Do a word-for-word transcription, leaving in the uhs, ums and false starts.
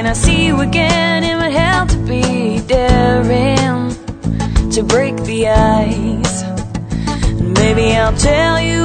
when I see you again, it might have to be daring to break the ice. And maybe I'll tell you